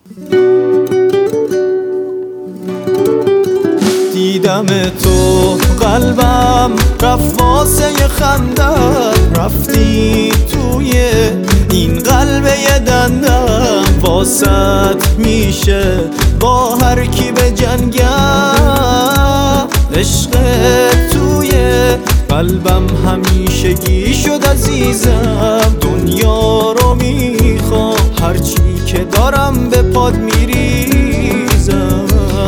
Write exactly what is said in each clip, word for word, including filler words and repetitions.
دیدم تو قلبم رفت واسه خندم، رفتی توی این قلب یه دندم. واسط میشه با هر کی به جنگم، عشق توی قلبم همیشگی شد عزیزم. دنیا رو میخوام هرچی که دارم به پاد میریزم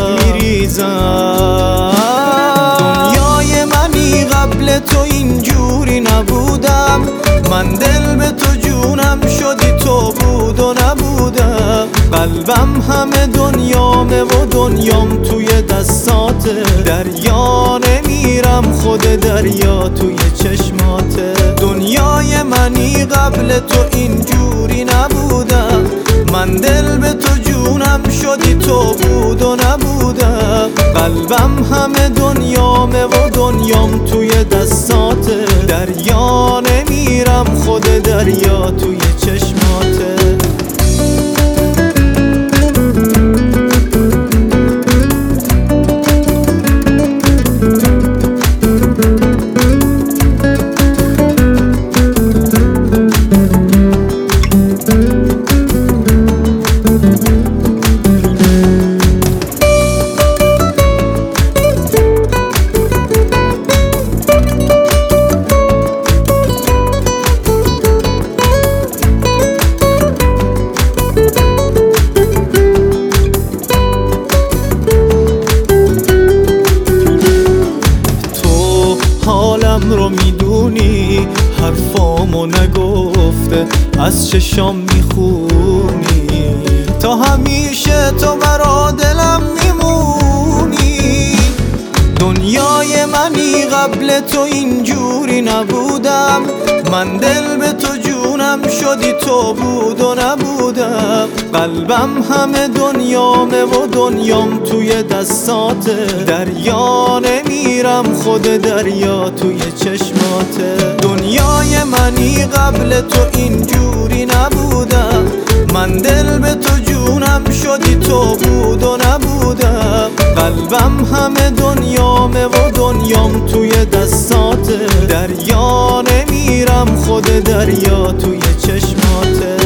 میریزم. دنیای منی قبل تو اینجوری نبودم، من دل به تو جونم شدی تو بود و نبودم. قلبم همه دنیامه و دنیام توی دستاته، دریا نمیرم خود دریا توی چشماته. دنیای منی قبل تو اینجوری نبودم، من دل به تو جونم شدی تو بود و نبودم. قلبم همه دنیامه و دنیام توی دستاته، دریا نمیرم خود دریا توی چشماته. حالم رو میدونی، حرفامو نگفته از چشام میخونی، تا همیشه تو برا دلم میمونی. دنیای منی قبل تو اینجوری نبودم، من دل به تو جونم شدی تو بود و نبودم. قلبم همه دنیامه و دنیام توی دستاته، دریا نمیرم خود دریا توی چشماته. دنیای منی قبل تو اینجوری نبودم، من دل به تو جونم شدی تو بود و نبودم. قلبم همه دنیامه و دنیام توی دستاته، دریا نمیرم خود دریا توی چشماته.